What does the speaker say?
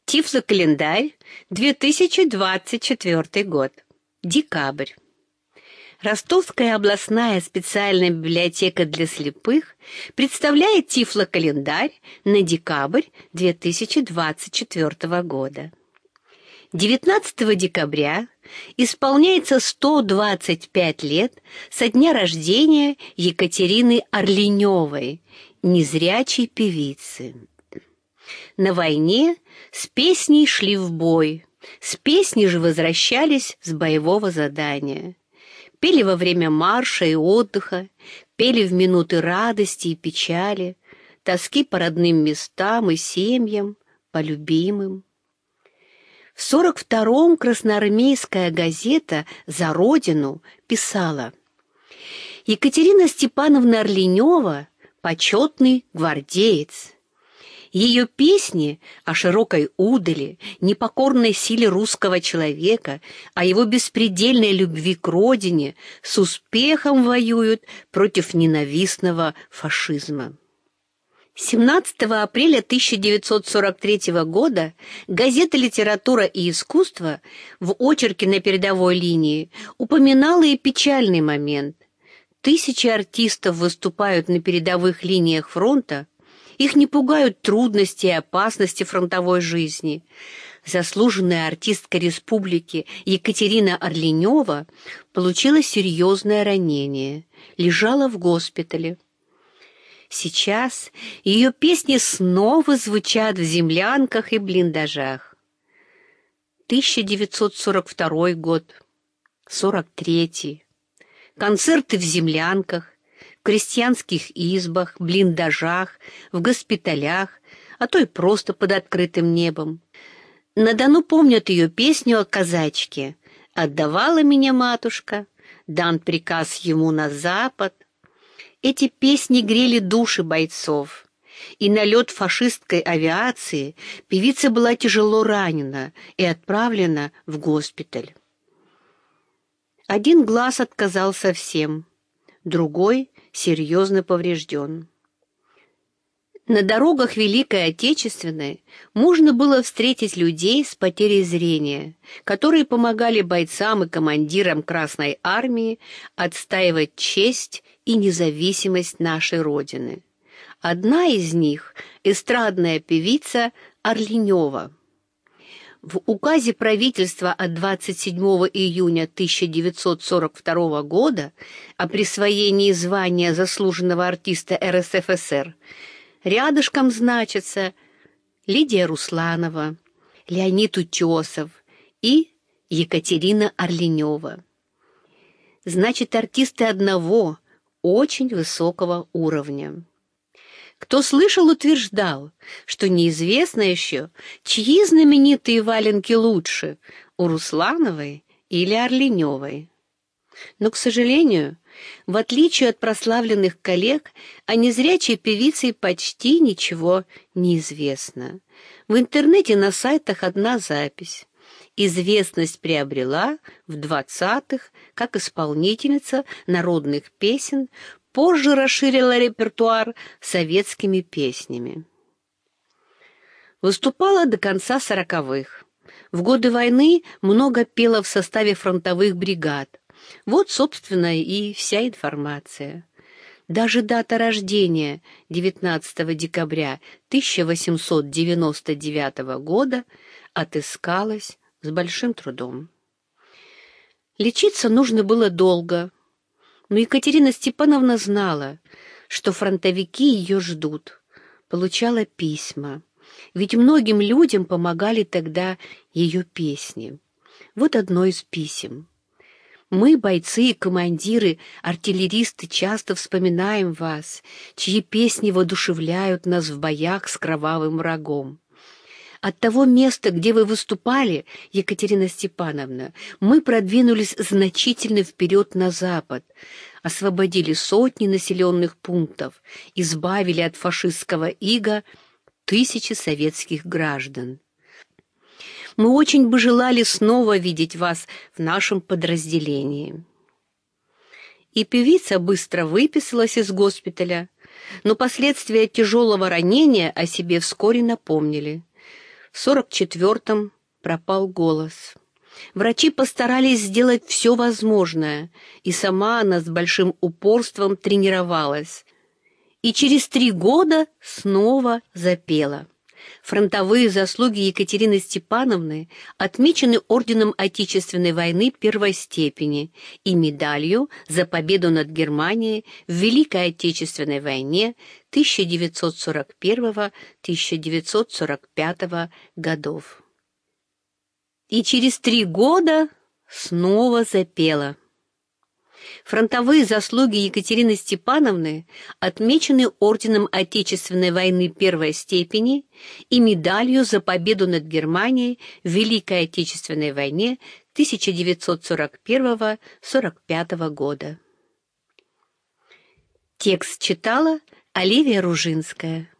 Тифлокалендарь, 2024 год. Декабрь. Ростовская областная специальная библиотека для слепых представляет Тифлокалендарь на декабрь 2024 года. 19 декабря исполняется 125 лет со дня рождения Екатерины Орленевой, незрячей певицы. На войне с песней шли в бой, с песней же возвращались с боевого задания. Пели во время марша и отдыха, пели в минуты радости и печали, тоски по родным местам и семьям, по любимым. В 42-м красноармейская газета «За Родину» писала: «Екатерина Степановна Орленева – почетный гвардеец». Ее песни о широкой удали, непокорной силе русского человека, о его беспредельной любви к родине с успехом воюют против ненавистного фашизма. 17 апреля 1943 года газета «Литература и искусство» в очерке на передовой линии упоминала и печальный момент. Тысячи артистов выступают на передовых линиях фронта, их не пугают трудности и опасности фронтовой жизни. Заслуженная артистка республики Екатерина Орленева получила серьезное ранение, лежала в госпитале. Сейчас ее песни снова звучат в землянках и блиндажах. 1942 год, 43-й. Концерты в землянках, в крестьянских избах, блиндажах, в госпиталях, а то и просто под открытым небом. На Дону помнят ее песню о казачке: «Отдавала меня матушка, дан приказ ему на запад». Эти песни грели души бойцов, и на лед фашистской авиации певица была тяжело ранена и отправлена в госпиталь. Один глаз отказал совсем, другой серьезно поврежден. На дорогах Великой Отечественной можно было встретить людей с потерей зрения, которые помогали бойцам и командирам Красной Армии отстаивать честь и независимость нашей Родины. Одна из них – эстрадная певица Орленева. В указе правительства от 27 июня 1942 года о присвоении звания заслуженного артиста РСФСР рядышком значатся Лидия Русланова, Леонид Утесов и Екатерина Орленева. Значит, артисты одного, очень высокого уровня. Кто слышал, утверждал, что неизвестно еще, чьи знаменитые валенки лучше, у Руслановой или Орленевой. Но, к сожалению, в отличие от прославленных коллег, о незрячей певице почти ничего не известно. В интернете на сайтах одна запись: известность приобрела в 20-х как исполнительница народных песен, позже расширила репертуар советскими песнями. Выступала до конца 40-х. В годы войны много пела в составе фронтовых бригад. Вот, собственно, и вся информация. Даже дата рождения 19 декабря 1899 года отыскалась с большим трудом. Лечиться нужно было долго, но Екатерина Степановна знала, что фронтовики ее ждут, получала письма, ведь многим людям помогали тогда ее песни. Вот одно из писем. «Мы, бойцы и командиры, артиллеристы, часто вспоминаем вас, чьи песни воодушевляют нас в боях с кровавым врагом. От того места, где вы выступали, Екатерина Степановна, мы продвинулись значительно вперед на запад, освободили сотни населенных пунктов, избавили от фашистского ига тысячи советских граждан. Мы очень бы желали снова видеть вас в нашем подразделении». И певица быстро выписалась из госпиталя, но последствия тяжелого ранения о себе вскоре напомнили. В 44-м пропал голос. Врачи постарались сделать все возможное, и сама она с большим упорством тренировалась. И через 3 года снова запела. Фронтовые заслуги Екатерины Степановны отмечены орденом Отечественной войны первой степени и медалью за победу над Германией в Великой Отечественной войне 1941-1945 годов. И через 3 года снова запела. Фронтовые заслуги Екатерины Степановны отмечены орденом Отечественной войны первой степени и медалью за победу над Германией в Великой Отечественной войне 1941-1945 года. Текст читала Оливия Ружинская.